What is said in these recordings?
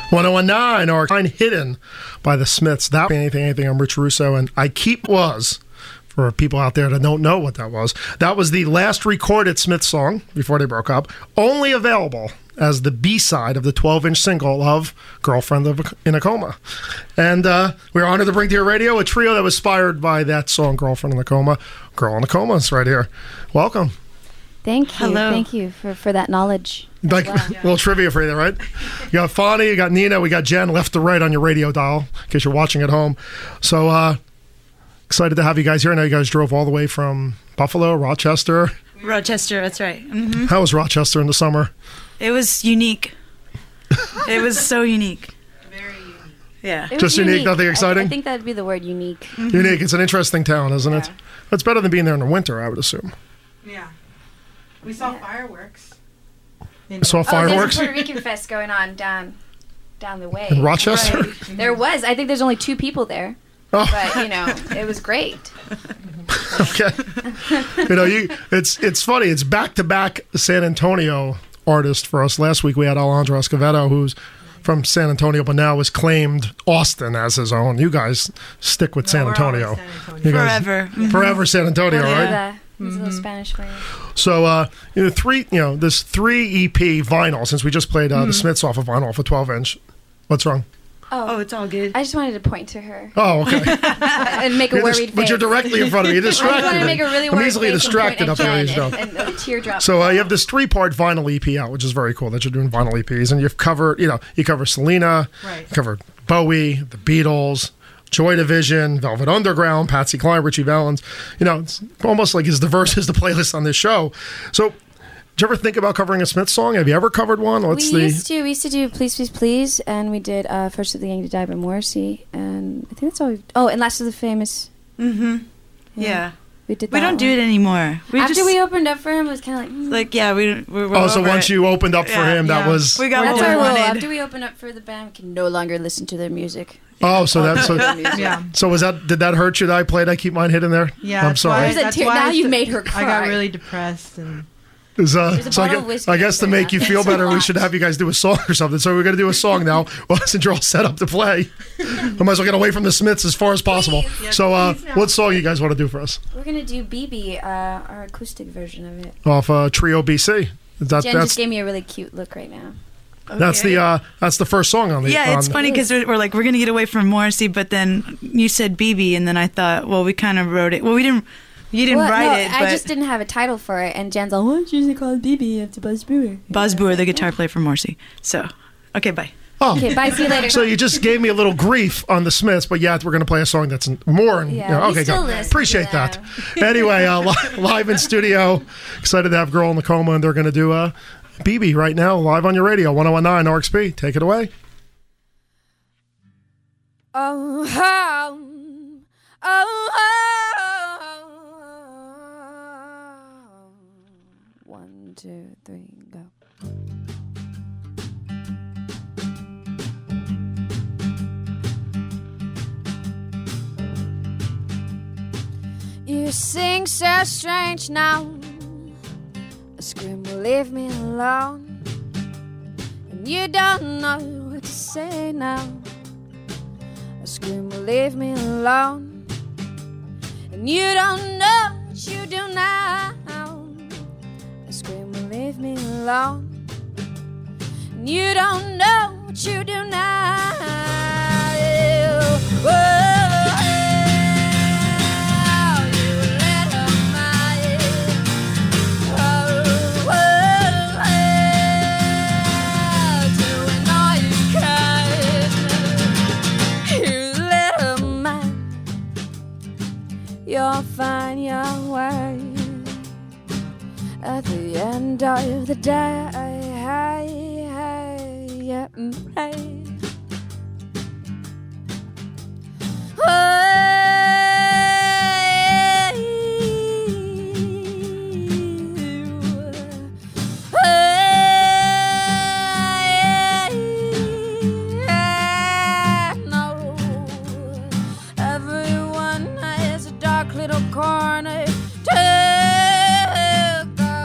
1019 or Kind Hidden by the Smiths. That anything. I'm Rich Russo, and I Keep was, for people out there that don't know what that was the last recorded Smiths song before they broke up, only available as the B-side of the 12-inch single of Girlfriend in a Coma. And we're honored to bring to your radio a trio that was inspired by that song, Girlfriend in a Coma. Girl in a Coma is right here. Welcome. Thank you. Hello. Thank you for that knowledge. Like a little trivia for you there, right? You got Fonnie, you got Nina, we got Jen left to right on your radio dial, in case you're watching at home. So excited to have you guys here. I know you guys drove all the way from Buffalo, Rochester. Rochester, that's right. Mm-hmm. How was Rochester in the summer? It was unique. It was so unique. Very unique. Yeah. It Just was unique, nothing exciting? I think that'd be the word unique. Mm-hmm. Unique. It's an interesting town, isn't it? It's better than being there in the winter, I would assume. Yeah. We saw fireworks. Saw fireworks? There's a Puerto Rican fest going on down the way. In Rochester? Right. There was. I think there's only 2 people there. Oh. But, it was great. Okay. It's funny. It's back-to-back San Antonio artist for us. Last week we had Alejandro Escovedo, who's from San Antonio, but now has claimed Austin as his own. You guys stick with San Antonio. You guys, Forever. Forever San Antonio, right? It's a little Spanish for you. So, this 3 EP vinyl, since we just played the Smiths off of vinyl, off a 12-inch. What's wrong? Oh, it's all good. I just wanted to point to her. Oh, okay. And make a worried face. But you're directly in front of me. You're distracted. I just wanted to make a really I'm worried easily face distracted up here. and a teardrop. So you have this 3-part vinyl EP out, which is very cool that you're doing vinyl EPs, and you've covered, you cover Selena, you covered Bowie, the Beatles, Joy Division, Velvet Underground, Patsy Cline, Richie Valens. It's almost like as diverse as the playlist on this show. So, did you ever think about covering a Smiths song? Have you ever covered one? We used to do Please, Please, Please, and we did First of the Gang to Die by Morrissey, and I think that's all and Last of the Famous. Mm-hmm. Yeah. We did that We don't do it anymore. After we opened up for him, it was kind of like... we're so once you opened up for him, that was... We got That's what we our rule. wanted. After we open up for the band, we can no longer listen to their music. Oh, so that's... Yeah. So did that hurt you that I played I Keep Mine Hidden there? Yeah. I'm sorry. Now you made her cry. I got really depressed and... So bottle of whiskey I guess to make you feel It's a better, we lot. should have you guys do a song or something. So we're going to do a song now. Well, since you're all set up to play, I might as well get away from the Smiths as far as possible. Please. So what song you guys want to do for us? We're going to do BB, our acoustic version of it. Off Trio BC. Jen just gave me a really cute look right now. That's the first song on the... Yeah, it's funny because we're like, we're going to get away from Morrissey, but then you said BB, and then I thought, well, we kind of wrote it. Well, you didn't write it, but... I just didn't have a title for it, and Jen's like, why don't you usually call it BB after Buzz Brewer? Buzz Brewer, the guitar player for Morrissey. So, okay, bye. Oh. Okay, bye, see you later. So you just gave me a little grief on the Smiths, but we're going to play a song that's more... we okay, still good. listen Appreciate to that. Anyway, live in studio. Excited to have Girl in the Coma, and they're going to do BB right now, live on your radio, 1019 RXP. Take it away. One, two, three, go. You sing so strange now. A scream will leave me alone, and you don't know what to say now. A scream will leave me alone, and you don't know what you do now. A scream will leave me alone, and you don't know what you do now. Whoa. You'll find your way at the end of the day. Yeah, corner to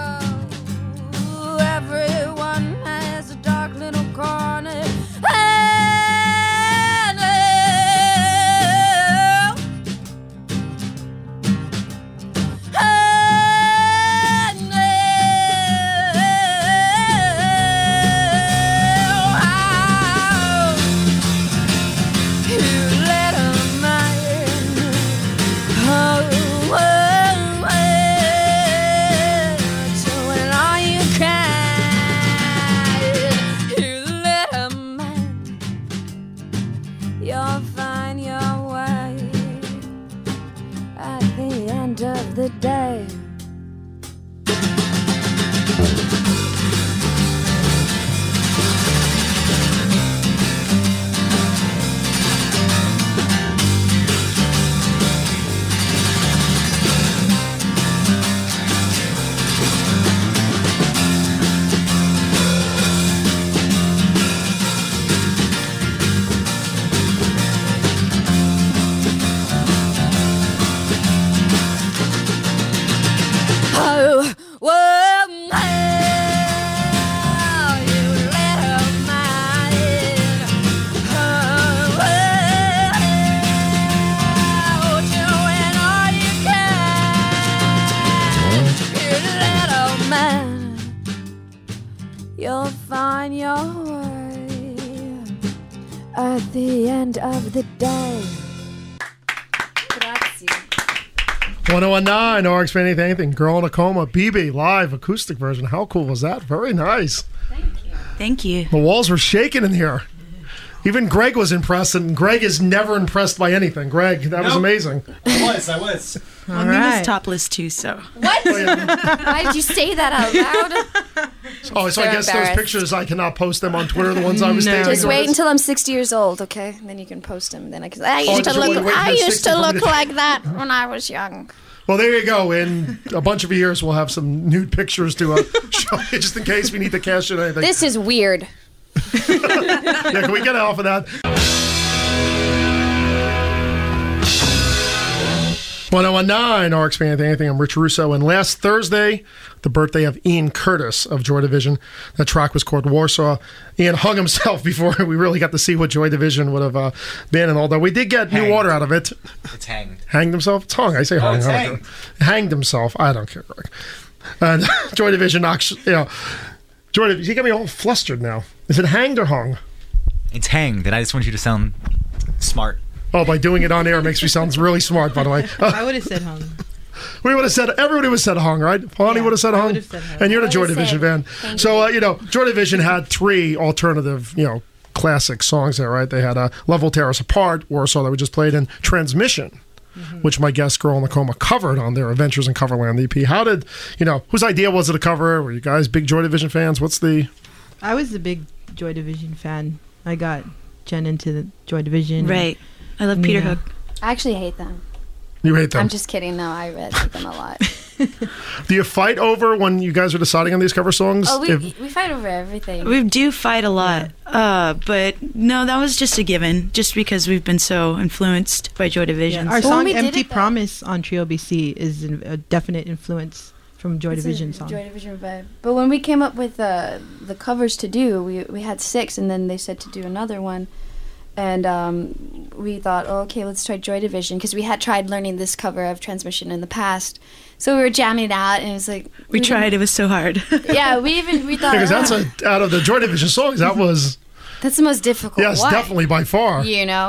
go. Everyone has a dark little corner. Hey! end of the day. Oh, well, now you let her mind. Oh, well, doing all you can. You let her mind. You'll find your way at the end of the day. Grazie. 1019, RX Fan Anything, Girl in a Coma, BB, live acoustic version. How cool was that? Very nice. Thank you. The walls were shaking in here. Even Greg was impressed, and Greg is never impressed by anything. Greg, that was amazing. I was. Well, Mina's topless too, so. What? Why did you say that out loud? Oh, so I guess those embarrassed. pictures, I cannot post them on Twitter, the ones I was taking. Just or wait this- until I'm 60 years old, okay? And then you can post them. Then I can. I used just to wait look. until I you're used 60 to for me look to- like that when I was young. Well, there you go. In a bunch of years, we'll have some nude pictures to show you just in case we need to cash in anything. This is weird. Yeah, can we get off of that? 1019, RX Fan Anything. I'm Rich Russo. And last Thursday, the birthday of Ian Curtis of Joy Division. That track was called Warsaw. Ian hung himself before we really got to see what Joy Division would have been. And although we did get new Hanged. water out of it. It's hanged. Hanged himself? It's hung. I say hung. it's I don't hanged. care. Hanged himself. I don't care, Greg. And Joy Division, actually, Joy Division, you got me all flustered now. Is it hanged or hung? It's hanged, and I just want you to sound smart. Oh, by doing it on air makes me sound really smart, by the way. I would have said hung. We would have said, everybody would have said hung, right? Pawnee Yeah, would have said I hung. would have said hung. And you're the I Joy would've Division said, fan. thank So, Joy Division had 3 alternative, classic songs there, right? They had Love Will Tear Us Apart, Warsaw that we just played, and Transmission, which my guest Girl in the Coma covered on their Adventures in Coverland EP. How did, whose idea was it to cover? Were you guys big Joy Division fans? What's the... I was a big Joy Division fan. I got Jen into the Joy Division. Right. I love Peter Yeah. Hook. I actually hate them. You hate them. I'm just kidding. No, I really hate them a lot. Do you fight over when you guys are deciding on these cover songs? Oh, If- we fight over everything. We do fight a lot, but no, that was just a given, just because we've been so influenced by Joy Division. Our So when song we did Empty it, though- Promise on Trio BC is a definite influence from Joy It's a Division song. Joy Division vibe. But when we came up with the covers to do, we had 6, and then they said to do another one. And we thought, okay, let's try Joy Division, because we had tried learning this cover of Transmission in the past. So we were jamming it out, and it was like... We tried. It was so hard. Yeah, we thought... because that's out of the Joy Division songs, that was, That's the most difficult yes, one. definitely by far.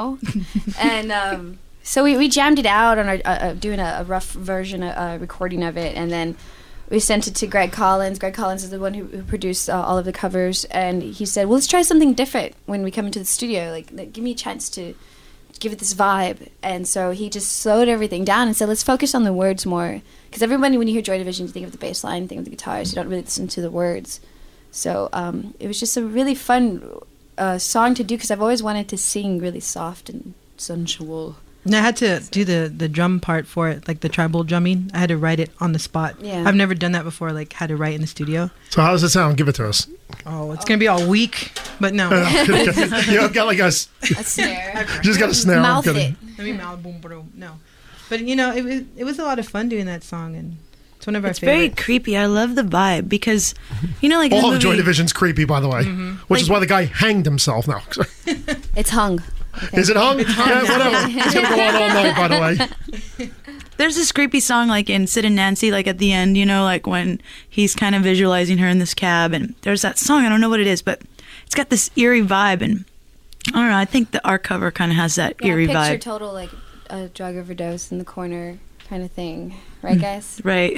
And so we jammed it out on our doing a rough version, recording of it, and then we sent it to Greg Collins. Greg Collins is the one who produced all of the covers, and he said, well, let's try something different when we come into the studio. Like give me a chance to give it this vibe. And so he just slowed everything down and said, let's focus on the words more. Because everybody, when you hear Joy Division, you think of the bass line, think of the guitars. You don't really listen to the words. So it was just a really fun song to do, because I've always wanted to sing really soft and sensual. And I had to do the drum part for it, like the tribal drumming. I had to write it on the spot. Yeah. I've never done that before, like had to write in the studio. So how does it sound? Give it to us. Oh, it's going to be all weak, but no. You've got like a, A snare. just got a snare. I'm Mouth kidding. it. I mean, boom, boom, no. But, it was a lot of fun doing that song, and it's one of our It's very favorites. creepy. I love the vibe because, like in All the of Joy movie, Division's creepy, by the way, which is why the guy hanged himself. No, It's hung. is it hung? Yeah, whatever. It's gonna go on all night, by the way. there's this creepy song like in Sid and Nancy, like at the end, like when he's kind of visualizing her in this cab, and there's that song. I don't know what it is, but it's got this eerie vibe, and I don't know. I think our cover kind of has that eerie picture vibe, total like a drug overdose in the corner kind of thing, right, guys? right?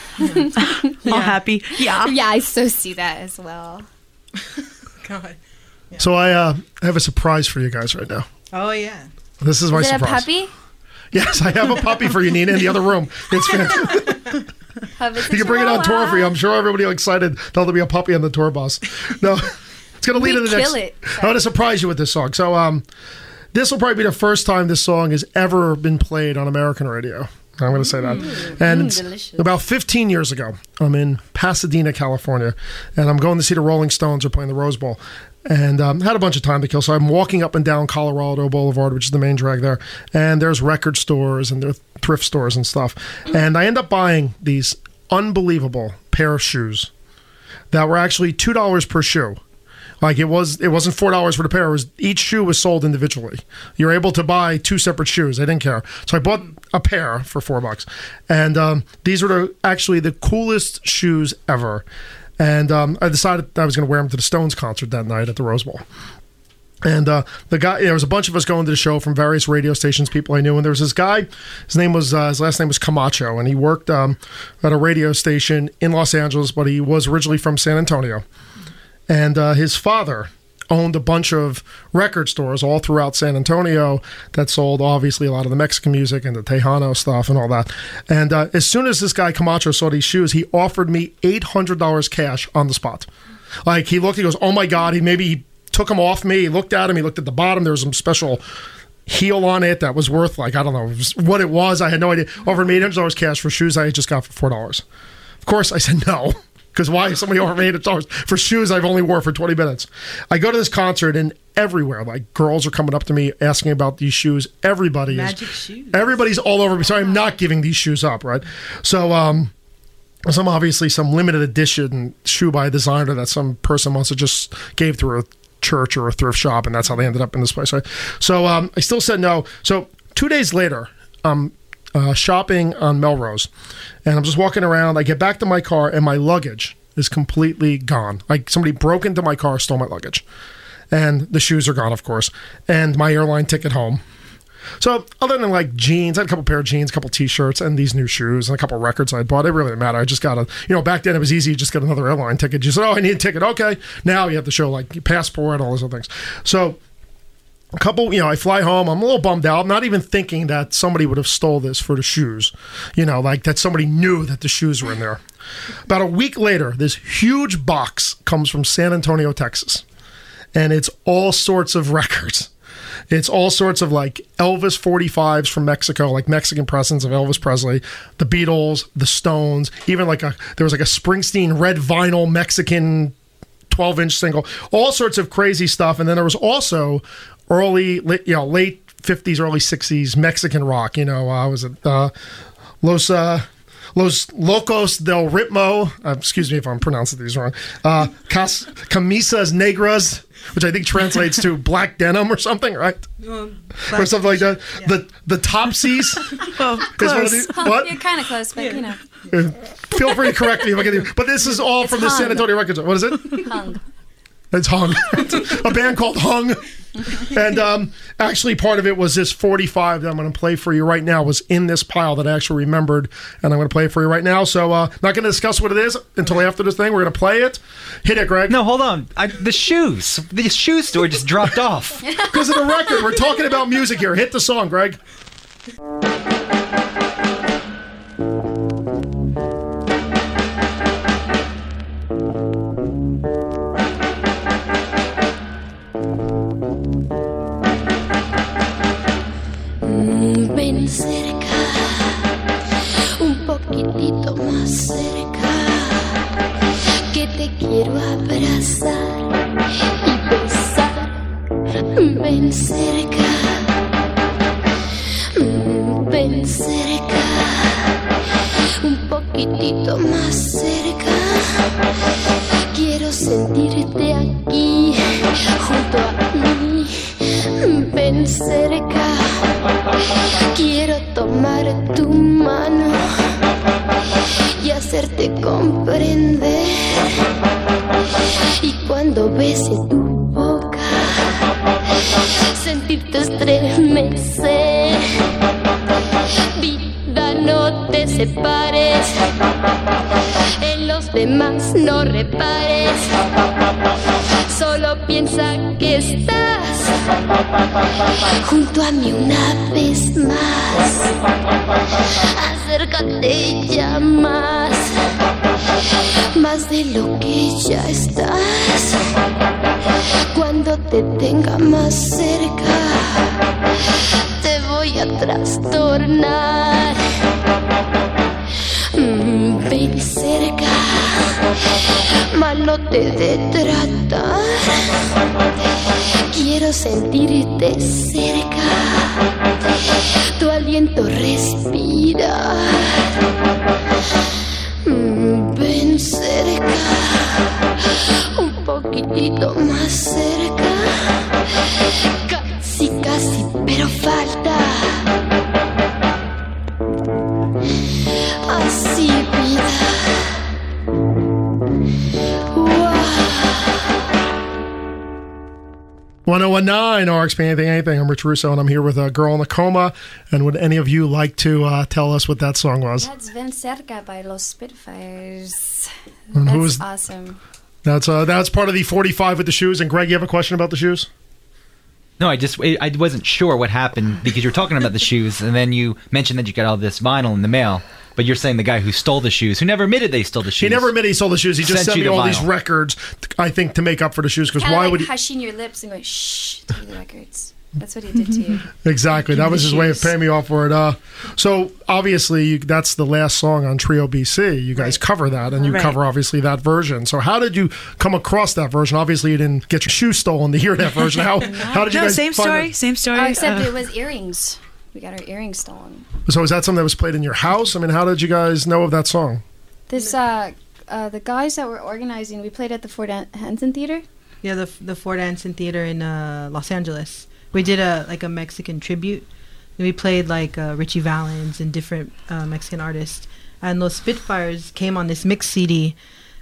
All happy, yeah. Yeah, I so see that as well. God. So I have a surprise for you guys right now. Oh, yeah. This is my Is it a surprise. puppy? Yes, I have a puppy for you, Nina, in the other room. It's fantastic. You can bring it on tour for you. I'm sure everybody will be excited. There'll be a puppy on the tour bus. No, it's going to lead to the next. I'm going to surprise you with this song. So this will probably be the first time this song has ever been played on American radio. I'm going to say that. And delicious. About 15 years ago, I'm in Pasadena, California, and I'm going to see the Rolling Stones. They're playing the Rose Bowl. And had a bunch of time to kill, so I'm walking up and down Colorado Boulevard, which is the main drag there, and there's record stores and there's thrift stores and stuff. And I end up buying these unbelievable pair of shoes that were actually $2 per shoe. Like it wasn't $4 for the pair. Each shoe was sold individually. You're able to buy 2 separate shoes. I didn't care, so I bought a pair for $4, and these were actually the coolest shoes ever. And I decided I was going to wear them to the Stones concert that night at the Rose Bowl. And the guy, there was a bunch of us going to the show from various radio stations, people I knew. And there was this guy, his last name was Camacho, and he worked at a radio station in Los Angeles, but he was originally from San Antonio. And his father owned a bunch of record stores all throughout San Antonio that sold obviously a lot of the Mexican music and the Tejano stuff and all that. And as soon as this guy Camacho saw these shoes, he offered me $800 cash on the spot. Like he looked, he goes, "Oh my God!" He took them off me. He looked at him. He looked at the bottom. There was some special heel on it that was worth like I don't know what it was. I had no idea. Offered me $800 cash for shoes I had just got for $4. Of course, I said no. Because why is somebody over $800 for shoes I've only wore for 20 minutes? I go to this concert and everywhere, like girls are coming up to me asking about these shoes. Everybody's all over me. So I'm not giving these shoes up, right? So some limited edition shoe by a designer that some person must have just gave through a church or a thrift shop, and that's how they ended up in this place, right? So I still said no. So 2 days later, shopping on Melrose, and I'm just walking around. I get back to my car and my luggage is completely gone. Like somebody broke into my car, stole my luggage, and the shoes are gone, of course, and my airline ticket home. So other than like jeans, I had a couple pair of jeans, a couple t-shirts, and these new shoes, and a couple records I bought. It really didn't matter. I just got back then it was easy. You just get another airline ticket. You said, "Oh, I need a ticket." Okay. Now you have to show like your passport and all those other things. So I fly home. I'm a little bummed out. I'm not even thinking that somebody would have stole this for the shoes. Like that somebody knew that the shoes were in there. About a week later, this huge box comes from San Antonio, Texas. And it's all sorts of records. It's all sorts of like Elvis 45s from Mexico, like Mexican presents of Elvis Presley, the Beatles, the Stones, even there was like a Springsteen red vinyl Mexican 12-inch single, all sorts of crazy stuff. And then there was also late 50s, early 60s Mexican rock. Was it Los Locos del Ritmo? Excuse me if I'm pronouncing these wrong. Camisas Negras, which I think translates to black denim or something, right? Or something like that. Yeah. The Topsies. Close. What? You're kind of close, but Feel free to correct me if I get it. But this is all from the San Antonio Records. What is it? Hung. It's Hung. A band called Hung. And actually part of it was this 45 that I'm going to play for you right now was in this pile that I actually remembered, and I'm going to play it for you right now. So not going to discuss what it is until after this thing. We're going to play it. Hit it, Greg. No, hold on. The shoe store just dropped off. Because of the record. We're talking about music here. Hit the song, Greg. Ven cerca, un poquitito más cerca, que te quiero abrazar y besar. Ven cerca, ven cerca, un poquitito más cerca. Quiero sentirte aquí junto a mí. Ven cerca. Quiero tomar tu mano y hacerte comprender. Y cuando bese tu boca, sentirte estremecer. Vida, no te separes. En los demás no repares. Solo piensa que estás junto a mí una vez más. Acércate ya más de lo que ya estás. Cuando te tenga más cerca, te voy a trastornar. Ven cerca, mal no te de tratar. Quiero sentirte cerca, tu aliento respirar. Ven cerca, un poquitito más cerca. Casi, casi, pero falta. Así, vida. 1019 RX Anything. I'm Rich Russo, and I'm here with a girl in a coma. And would any of you like to tell us what that song was? That's Ven Cerca by Los Spitfires. And That's who's- awesome. That's part of the 45 with the shoes. And Greg, you have a question about the shoes? No, I wasn't sure what happened because you're talking about the shoes, and then you mentioned that you got all this vinyl in the mail. But you're saying the guy who stole the shoes, who never admitted they stole the shoes. He never admitted he sold the shoes. He just Sent sent you me the all these vinyl. records, I think, to make up for the shoes. Because Kinda why like would he? hushing your lips and going shh to the records. That's what he did to you. Exactly. That was his way of paying me off for it. So obviously, that's the last song on Trio BC. You guys cover that, and you Right. cover obviously that version. So how did you come across that version? Obviously, you didn't get your shoes stolen to hear that version. How did you No, guys? same find story. it? Same story. Oh, except it was earrings. We got our earrings stolen. So is that something that was played in your house? I mean, how did you guys know of that song? This the guys that were organizing, we played at the Fort Hanson Theater. Yeah, the Fort Anson Theater in Los Angeles. We did a Mexican tribute. We played Richie Valens and different Mexican artists. And those Spitfires came on this mix CD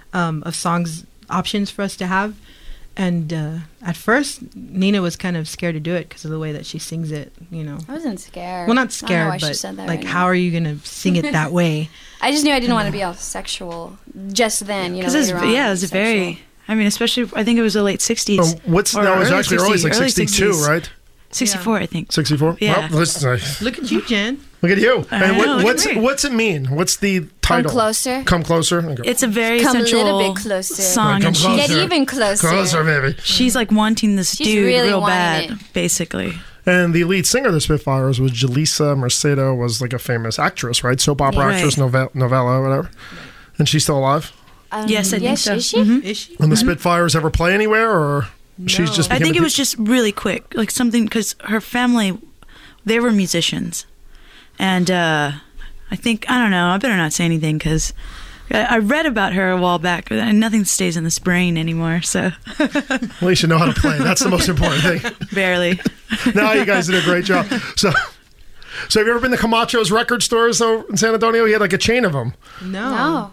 of songs options for us to have. And at first, Nina was kind of scared to do it because of the way that she sings it. You know. I wasn't scared. Well, not I don't know scared, why she but said that like, right how now. are you gonna sing it that way? I just knew I didn't want to be all sexual just then. You know, Because later on, it was sexual. very. I mean, especially I think it was the late '60s. Oh, that was actually early, it's like 62, 60s. right? 64, I think. 64. Yeah. Well, listen, Look at you, Jen. look at you. I And know, look what's at me. what's it mean? What's the title? Closer. Come closer. Okay. It's a very Come a sensual little bit closer. song, Come and closer. Get even closer. Closer, baby. she's like wanting this She's dude really real wanting bad, it. basically. And the lead singer of the Spitfires was Jaleesa Mercado, was like a famous actress, right? Soap opera Yeah. actress, novella, whatever. And she's still alive? Yes, I think so. Is she? Mhm. Is she? And the Spitfires ever play anywhere, or she's No. just? I became think a it was just really quick, like something because her family, they were musicians, and I think I don't know. I better not say anything because I read about her a while back, and nothing stays in this brain anymore. So At least you know how to play. That's the most important thing. barely. No, you guys did a great job. So have you ever been to Camacho's record stores though in San Antonio? He had like a chain of them. No.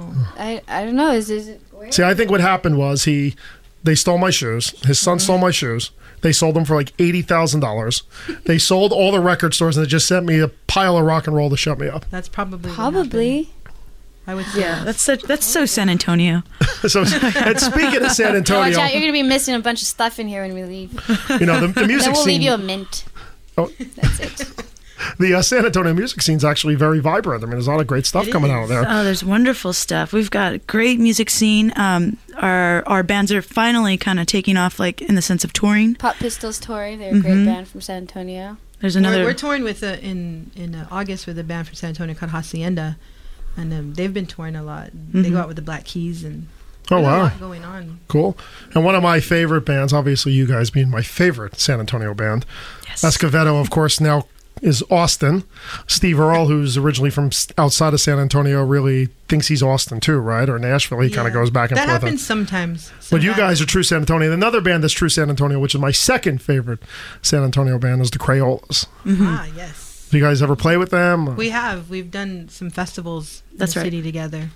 I don't know. Is it weird? See, I think what happened was they stole my shoes. His son stole my shoes. They sold them for like $80,000. They sold all the record stores and they just sent me a pile of rock and roll to shut me up. That's probably what Probably. happened. I would say. Yeah, that's so San Antonio. So, and speaking of San Watch Antonio, out! You're gonna be missing a bunch of stuff in here when we leave. you know the music Then we'll scene. leave you a mint. Oh. That's it. The San Antonio music scene is actually very vibrant. I mean, there's a lot of great stuff It coming is. out of there. Oh, there's wonderful stuff. We've got a great music scene. Our bands are finally kind of taking off, like in the sense of touring. Pop Pistols touring. They're a great band from San Antonio. There's another. We're touring with in August with a band from San Antonio called Hacienda, and they've been touring a lot. They go out with the Black Keys and Oh there's a wow, lot going on. cool! And one of my favorite bands, obviously you guys being my favorite San Antonio band, Yes. Escovedo, of course, now is Austin. Steve Earle, who's originally from outside of San Antonio, really thinks he's Austin too, right? Or Nashville. He kind of Yeah. goes back and That forth. happens sometimes. But you guys are true San Antonio. Another band that's true San Antonio, which is my second favorite San Antonio band, is the Crayolas. Ah, yes. Do you guys ever play with them? We have. We've done some festivals in That's the right. city together.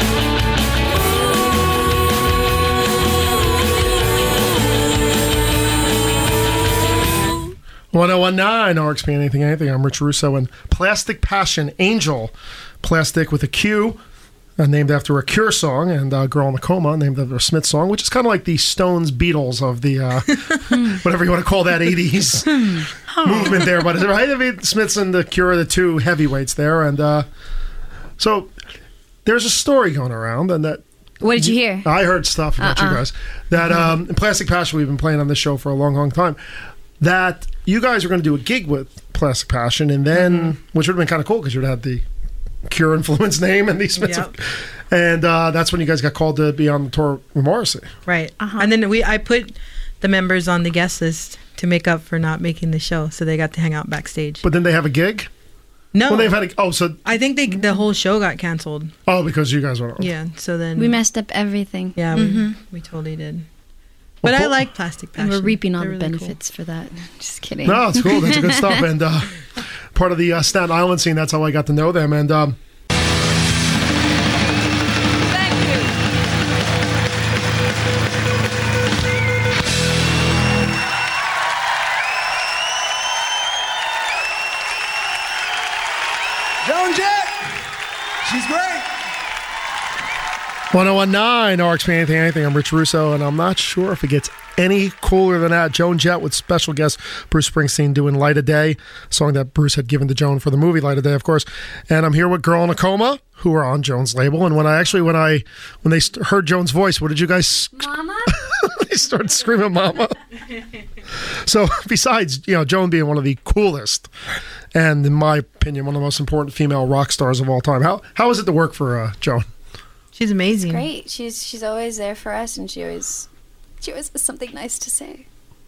1019 RXP Anything. I'm Rich Russo and Plastic Passion Angel. Plastic with a Q. named after a Cure song, and Girl in a Coma, named after a Smith song, which is kind of like the Stones Beatles of the, whatever you want to call that 80s movement there. But right? I mean, Smiths and the Cure are the two heavyweights there. And so there's a story going around, and that What did you hear? I heard stuff about you guys. That in Plastic Passion, we've been playing on this show for a long, long time, that you guys were going to do a gig with Plastic Passion, and then, which would have been kind of cool because you would have had the Cure influence name and these Smiths. Yep. And that's when you guys got called to be on the tour with Morrissey. Right. And then I put the members on the guest list to make up for not making the show, so they got to hang out backstage. But then they have a gig? No. Well, they've had so I think the whole show got canceled. Oh, because you guys went on. Yeah, so then... We messed up everything. Yeah, we totally did. Well, But I cool. like Plastic Passion. And we're reaping all They're the really benefits for that. Just kidding. No, it's cool. That's good stuff. And part of the Staten Island scene, that's how I got to know them. And Joan Jett. She's great. 1019, RX Anything. I'm Rich Russo, and I'm not sure if it gets any cooler than that. Joan Jett with special guest Bruce Springsteen doing Light of Day, a song that Bruce had given to Joan for the movie Light of Day, of course. And I'm here with Girl in a Coma, who are on Joan's label. And when they heard Joan's voice, what did you guys? Mama? They started screaming, "Mama!" So besides, Joan being one of the coolest, and in my opinion, one of the most important female rock stars of all time, how is it to work for Joan? She's amazing. Great. She's always there for us, and she always has something nice to say.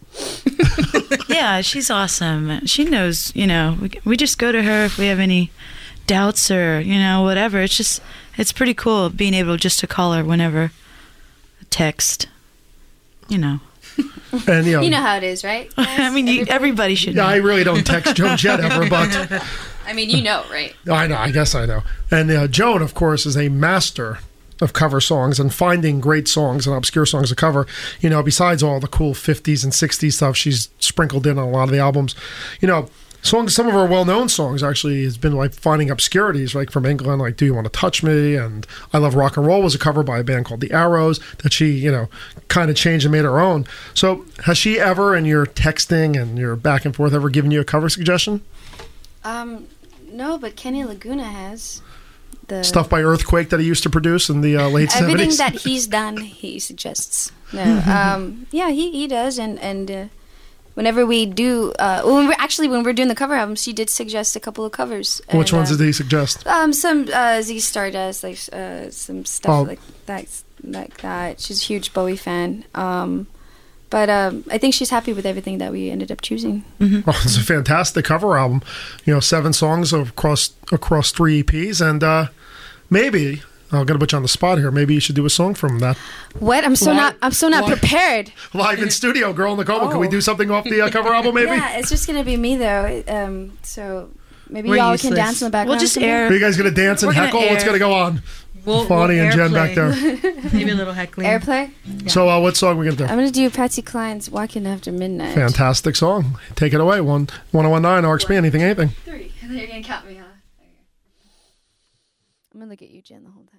Yeah, she's awesome. She knows, we just go to her if we have any doubts or, whatever. It's pretty cool being able just to call her whenever, text, And You know how it is, right? I mean, everybody should know. I really don't text Joan Jett ever, but I mean, you know, right? I know. I guess I know. And Joan, of course, is a master of cover songs and finding great songs and obscure songs to cover. Besides all the cool 50s and 60s stuff she's sprinkled in on a lot of the albums. Songs. Some of her well-known songs actually has been like finding obscurities, like from England, like "Do You Want to Touch Me?" and "I Love Rock and Roll" was a cover by a band called the Arrows that she, kind of changed and made her own. So, has she ever, in your texting and your back and forth, ever given you a cover suggestion? No, but Kenny Laguna has. The Stuff by Earthquake that he used to produce in the late 70s? Everything that he's done, he suggests. No, yeah, he does, and whenever we do, when we're doing the cover albums, she did suggest a couple of covers. Which ones did he suggest? Some Z Stardust, like some stuff like that. She's a huge Bowie fan. But I think she's happy with everything that we ended up choosing. Mm-hmm. Oh, it's a fantastic cover album. 7 songs across 3 EPs, and maybe I'm gonna put you on the spot here. Maybe you should do a song from that. What? I'm so not prepared. Live in studio, Girl in the Coma. Can we do something off the cover album? Maybe. Yeah, it's just gonna be me though. So maybe We're y'all useless. can dance in the background. We'll just or something? air. Are you guys gonna dance and We're gonna heckle? What's air. gonna go on? We'll Fonnie and Jen back there. Maybe a little heckling. Airplay. So what song are we gonna do? I'm gonna do Patsy Cline's "Walking After Midnight." Fantastic song. Take it away. 1019 RXP. Anything. 3. And then you're gonna count me, huh? I'm gonna look at you, Jen, the whole time.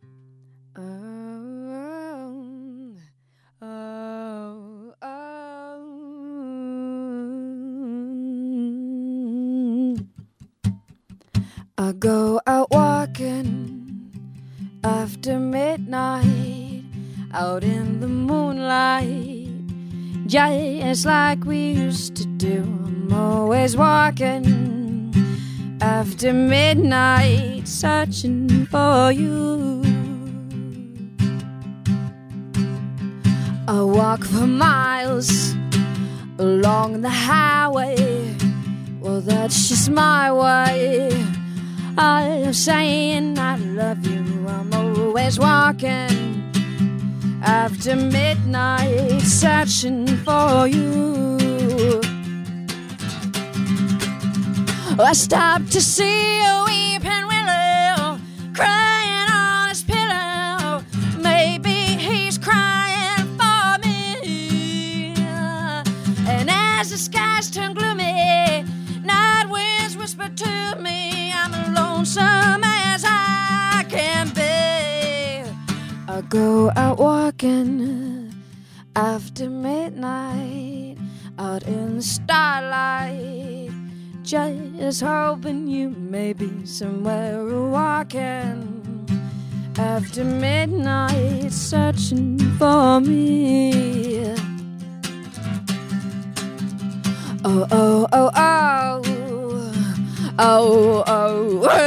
I go out walking after midnight, out in the moonlight, just like we used to do. I'm always walking after midnight, searching for you. I walk for miles along the highway. Well, that's just my way. I'm saying I love you. I'm always walking after midnight, searching for you. I stopped to see a weeping willow crying on his pillow. Maybe he's crying for me. And as the skies turn gloomy, night winds whisper to me, I'm lonesome as I can be. go out walking after midnight, out in the starlight, just hoping you may be somewhere walking after midnight, searching for me. Oh, oh, oh, oh, oh, oh, oh.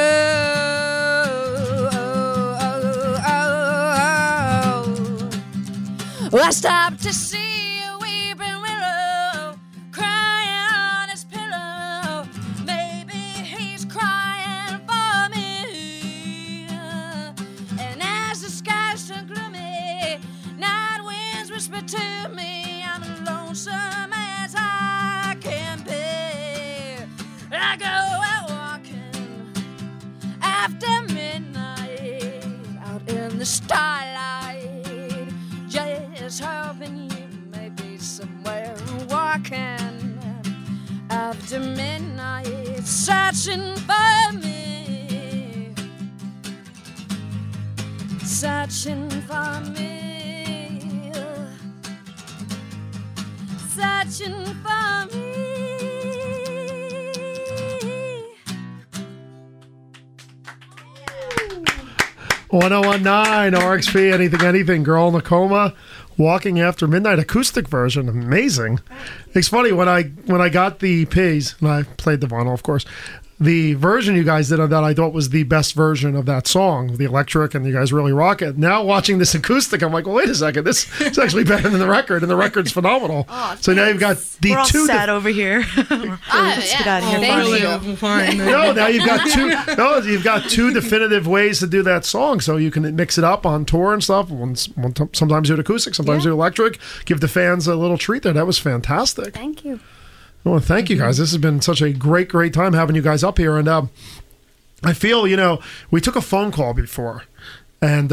I stopped to see a weeping willow crying on his pillow. Maybe he's crying for me. And as the skies turn gloomy, night winds whisper to me, I'm lonesome as I can be. I go out walking after midnight, out in the starlight, just hoping you may be somewhere walking after midnight, searching for me, searching for me, searching for me. 1019 RXP, anything, Girl in the Coma, Walking After Midnight, acoustic version, amazing. It's funny, when I got the Ps, and I played the vinyl, of course, the version you guys did of that I thought was the best version of that song, the electric, and you guys really rock it. Now watching this acoustic, I'm like, well, wait a second, this is actually better than the record, and the record's phenomenal. Oh, so now you've got the We're all two. sad over here. Let's get out of here. Thank you. Fine. No, now you've got two. No, you've got two definitive ways to do that song, so you can mix it up on tour and stuff. Sometimes do it acoustic, sometimes do it electric. Give the fans a little treat there. That was fantastic. Thank you. I want to thank you guys. This has been such a great time having you guys up here. And I feel, we took a phone call before. And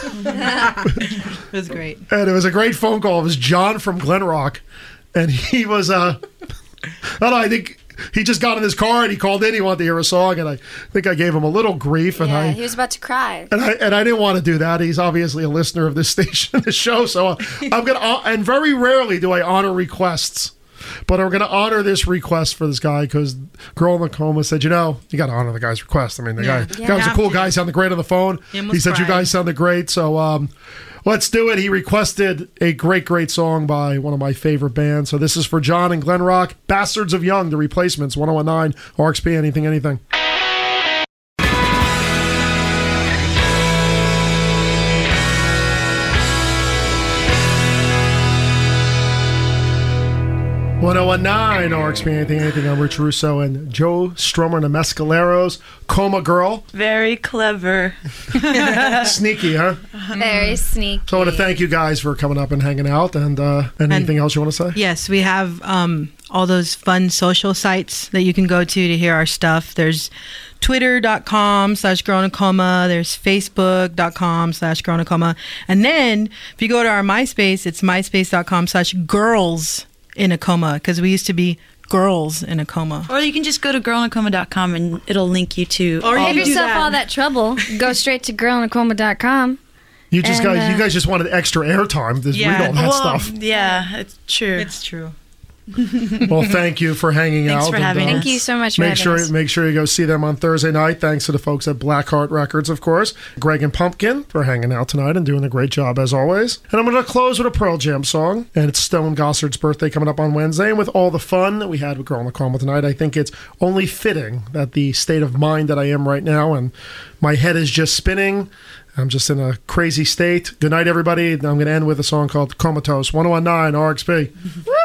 It was great. And it was a great phone call. It was John from Glen Rock. And he was, I think he just got in his car and he called in. He wanted to hear a song. And I think I gave him a little grief. And Yeah, he was about to cry. And I didn't want to do that. He's obviously a listener of this station, this show. So I'm going to, and very rarely do I honor requests. But I'm going to honor this request for this guy because Girl in the Coma said, you got to honor the guy's request. I mean, the guy was a cool guy, sounded great on the phone. He said, you guys sounded great. So let's do it. He requested a great song by one of my favorite bands. So this is for John and Glen Rock, Bastards of Young, The Replacements, 1019, RXP, anything. 1019 RXP, anything. I'm Rich Russo and Joe Strummer and the Mescaleros. Coma Girl. Very clever. Sneaky, huh? Very sneaky. So I want to thank you guys for coming up and hanging out. And anything else you want to say? Yes, we have all those fun social sites that you can go to hear our stuff. There's twitter.com/girlinacoma. There's facebook.com/girlinacoma. And then if you go to our MySpace, it's myspace.com/girls in a coma, because we used to be girls in a coma. Or you can just go to girlinacoma.com and it'll link you to. Or Save yourself all that trouble. Go straight to girlinacoma.com. You guys just wanted extra airtime to read all that stuff. Yeah, it's true. It's true. Well, thank you for hanging out. Thanks for having us. Thank you so much for having us. Make sure you go see them on Thursday night. Thanks to the folks at Blackheart Records, of course. Greg and Pumpkin for hanging out tonight and doing a great job as always. And I'm going to close with a Pearl Jam song. And it's Stone Gossard's birthday coming up on Wednesday. And with all the fun that we had with Girl in the Coma tonight, I think it's only fitting that the state of mind that I am right now, and my head is just spinning. I'm just in a crazy state. Good night, everybody. I'm going to end with a song called Comatose, 1019 RXP.